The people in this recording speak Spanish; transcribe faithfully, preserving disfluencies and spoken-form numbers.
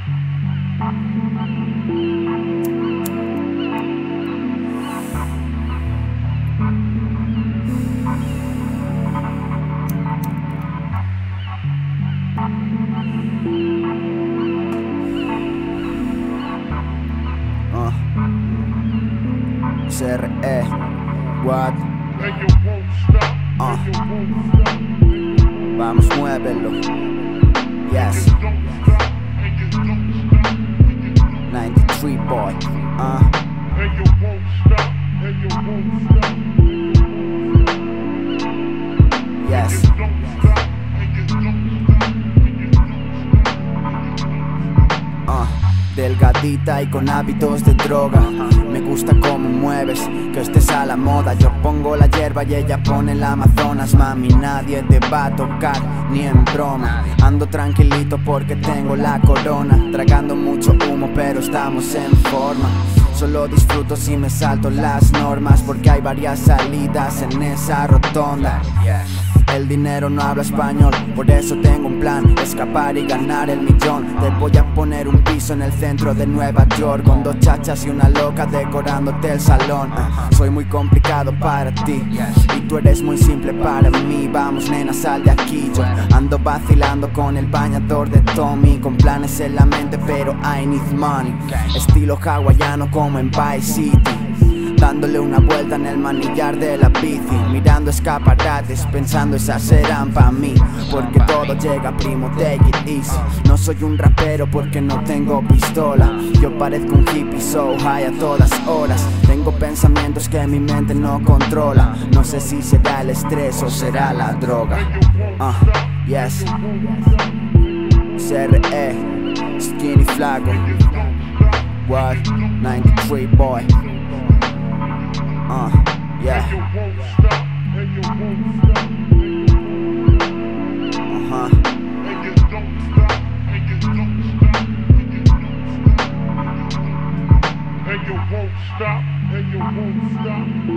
Uh. C R E, what? Uh. Vamos, muévelo. Yes. ninety-three boy. Uh. Yes. Uh. Delgadita y con hábitos de droga. Me gusta cómo mueves, que estés a la moda. Yo pongo la hierba y ella pone el Amazonas. Mami, nadie te va a tocar, ni en broma. Ando tranquilito porque tengo la corona. Tragando mucho humo pero estamos en forma. Solo disfruto si me salto las normas, porque hay varias salidas en esa rotonda. El dinero no habla español, por eso tengo un plan: escapar y ganar el millón. Te voy a poner un piso en el centro de Nueva York, con dos chachas y una loca decorándote el salón. uh, Soy muy complicado para ti y tú eres muy simple para mí. Vamos nena, sal de aquí. Yo ando vacilando con el bañador de Tommy, con planes en la mente pero I need money. Estilo hawaiano como en Vice City, dándole una vuelta en el manillar de la bici, mirando escaparates, pensando esas serán pa' mí, porque todo llega primo, take it easy. No soy un rapero porque no tengo pistola, yo parezco un hippie so high a todas horas. Tengo pensamientos que mi mente no controla, no sé si será el estrés o será la droga. Uh, yes. C R E, skinny flaco. What? ninety-three boy. Uh, yeah. Uh-huh. And you won't stop, and you won't stop.